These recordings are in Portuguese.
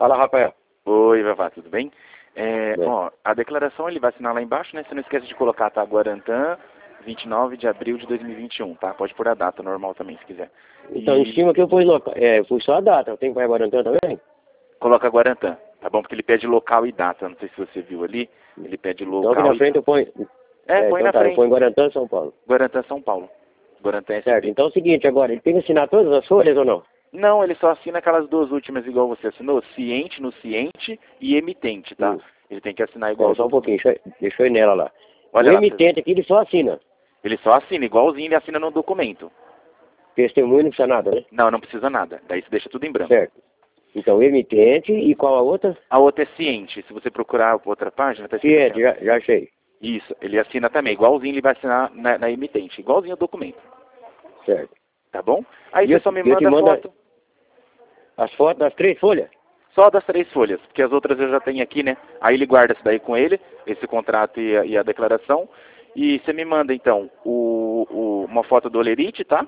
Fala, Rafael. Oi, Vavá, tudo bem? Bem. Ó, a declaração ele vai assinar lá embaixo, né? Você não esquece de colocar, tá? Guarantã, 29 de abril de 2021, tá? Pode pôr a data normal também, se quiser. Então, em cima que eu pus local. Pus só a data. Eu tenho que pôr Guarantã também? Coloca Guarantã, tá bom? Porque ele pede local e data. Não sei se você viu ali. Ele pede Então, local aqui na frente eu ponho. põe Então na tá, frente. eu ponho Guarantã, São Paulo. Guarantã, São Paulo. Guarantã SP. Certo. Então é o seguinte agora, ele tem que assinar todas as folhas ou não? Não, ele só assina aquelas duas últimas igual você assinou. Ciente no ciente e emitente, tá? Ele tem que assinar igual. Só um pouquinho, deixa eu ir nela lá. Olha O lá, emitente aqui, ele só assina. ele só assina, igualzinho ele assina no documento. Testemunho não precisa nada, né? Não, não precisa nada. Daí você deixa tudo em branco. Certo. Então, emitente e qual a outra? A outra é ciente. Se você procurar outra página, tá escrito Ciente, assim, ó. já achei. Isso, ele assina também. Igualzinho ele vai assinar na emitente. Igualzinho o documento. Certo. Tá bom? Aí E você eu- só me e eu te manda a mando foto. as fotos das 3 folhas? Só das 3 folhas, porque as outras eu já tenho aqui, né? Aí ele guarda isso daí com ele, esse contrato e a declaração. E você me manda, então, uma foto do Olerite, tá?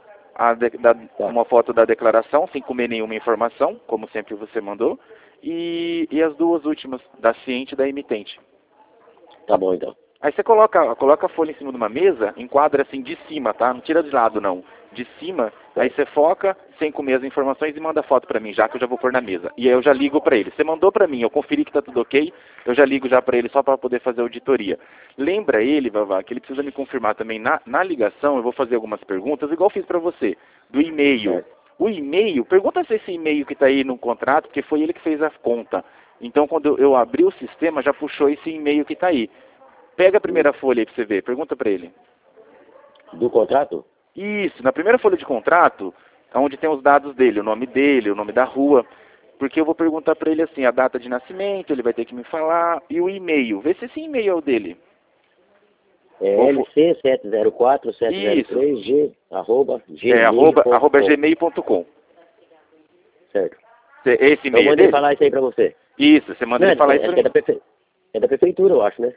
Uma foto da declaração, sem comer nenhuma informação, como sempre você mandou. E as duas últimas, da ciente e da emitente. Tá bom, então. Aí você coloca a folha em cima de uma mesa, enquadra assim de cima, tá? Não tira de lado, não. De cima, aí você foca, sem comer as informações e manda a foto pra mim, já que eu já vou pôr na mesa. E aí eu já ligo pra ele. Você mandou pra mim, eu conferi que tá tudo ok, eu já ligo já pra ele só pra poder fazer a auditoria. Lembra ele, Vavá, que ele precisa me confirmar também na ligação, eu vou fazer algumas perguntas, igual eu fiz pra você, do e-mail. O e-mail, pergunta se esse e-mail que tá aí no contrato, porque foi ele que fez a conta. Então quando eu abri o sistema, já puxou esse e-mail que tá aí. Pega a primeira folha aí pra você ver, pergunta pra ele. Do contrato? Isso, na primeira folha de contrato, onde tem os dados dele, o nome da rua, porque eu vou perguntar pra ele assim, a data de nascimento, ele vai ter que me falar, e o e-mail, vê se esse e-mail é o dele. É LC704703G, arroba gmail.com. Certo. Esse Então e-mail é mandei dele? falar isso aí pra você. Isso, você manda ele falar isso pra mim. É da prefeitura, eu acho, né?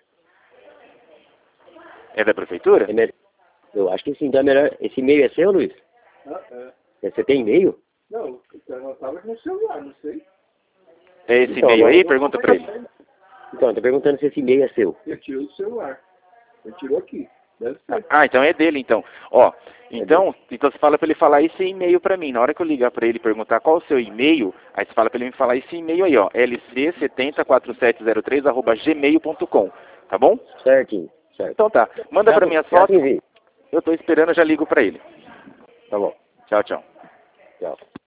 É da prefeitura? Eu acho que sim, então é melhor. Esse e-mail é seu, Luiz? Você tem e-mail? Não, eu estava no celular, não sei. É esse Então, e-mail aí? agora- Pergunta pra ele. Então, eu tô perguntando se esse e-mail é seu. Eu tirou do celular. Eu tirou aqui. Deve ser. Ah, então é dele, então. Ó, então você fala pra ele falar esse e-mail pra mim. Na hora que eu ligar pra ele e perguntar qual é o seu e-mail, aí você fala pra ele me falar esse e-mail aí, ó, lc704703@gmail.com, tá bom? Certinho, certo. Então tá. Manda pra mim as Já fotos. te envio. Eu tô esperando, eu já ligo pra ele. Tá bom. Tchau, tchau. Tchau.